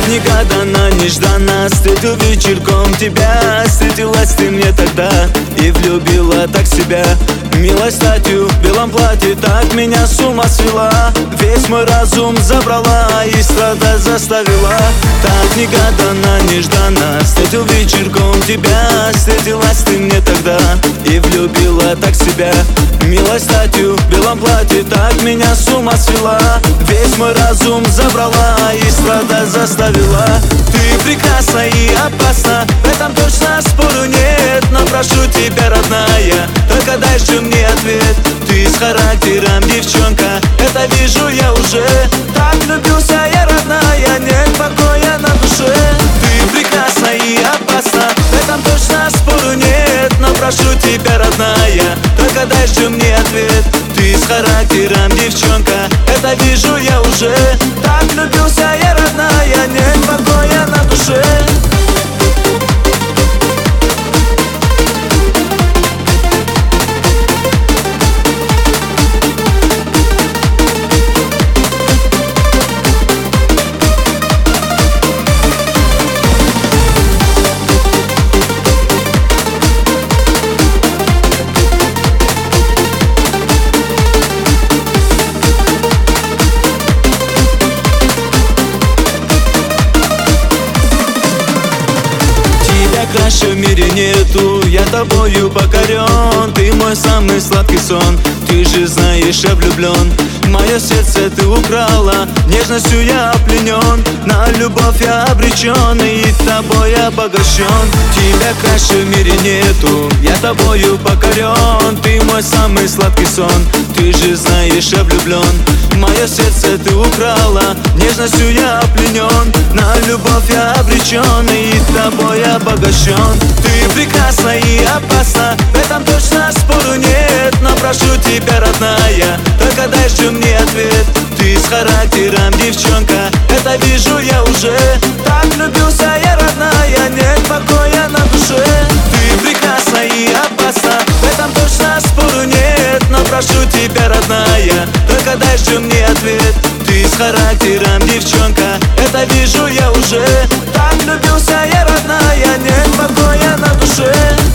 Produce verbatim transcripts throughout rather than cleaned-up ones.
негаданно, нежданно встретил вечерком тебя. Встретилась ты мне тогда и влюбила так себя. Милой статью в белом платье так меня с ума свела. Весь мой разум забрала и страдать заставила. Так негаданно, нежданно встретил вечерком тебя. Встретилась ты мне тогда и влюбила так себя. Милой статью в белом платье так меня с ума свела. Весь мой разум забрала и страдать заставила. Ты прекрасна и опасна, в этом точно спору нет. Но прошу тебя, родная, только дай же мне ответ. Ты с характером девчонка, это вижу я уже. Так влюбился я, родная, нет покоя на душе. Ты прекрасна и опасна, в этом точно спору нет. Но прошу тебя, родная, только дай же мне ответ. Ты с характером девчонка, это вижу я уже. Так влюбился я, родная, нет покоя на душе. Краше в мире нету, я тобою покорен. Ты мой самый сладкий сон, ты же знаешь, я влюблен. Мое сердце ты украла, нежностью я пленен. На любовь я обречен и тобой я обогащен. Тебя краше в мире нету, я тобою покорен. Ты мой самый сладкий сон, ты же знаешь, я влюблен. Мое сердце ты украла, нежностью я пленен. На любовь я обречен и тобой обогащен. Ты прекрасна и опасна, в этом точно спору нет. Но прошу тебя, родная, только дай же мне ответ. Ты с характером девчонка, это вижу я уже. Так влюбился я, родная, нет покоя на душе. Ты прекрасна и опасна, в этом точно спору нет. Но прошу тебя, родная, только дай же мне ответ. Ты с характером девчонка, это вижу я уже. Так влюбился я, родная, нет покоя на душе.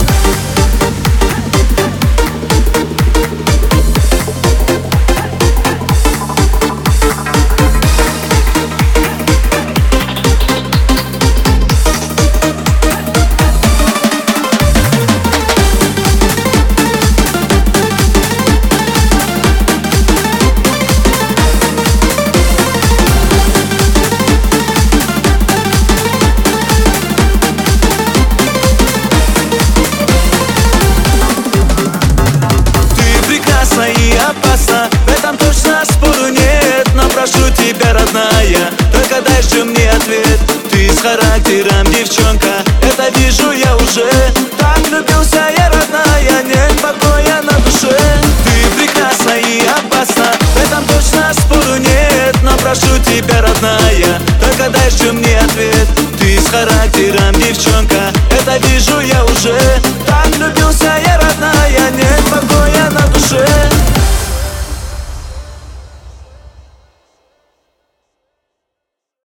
Опасно, в этом точно спору нет. Но прошу тебя, родная, только дай же мне ответ. Ты с характером девчонка, это вижу я уже. Так влюбился я, родная, нет покоя на душе. Ты прекрасна и опасна, в этом точно спору нет. Но прошу тебя, родная, только дай же мне ответ. Ты с характером девчонка, это вижу я уже.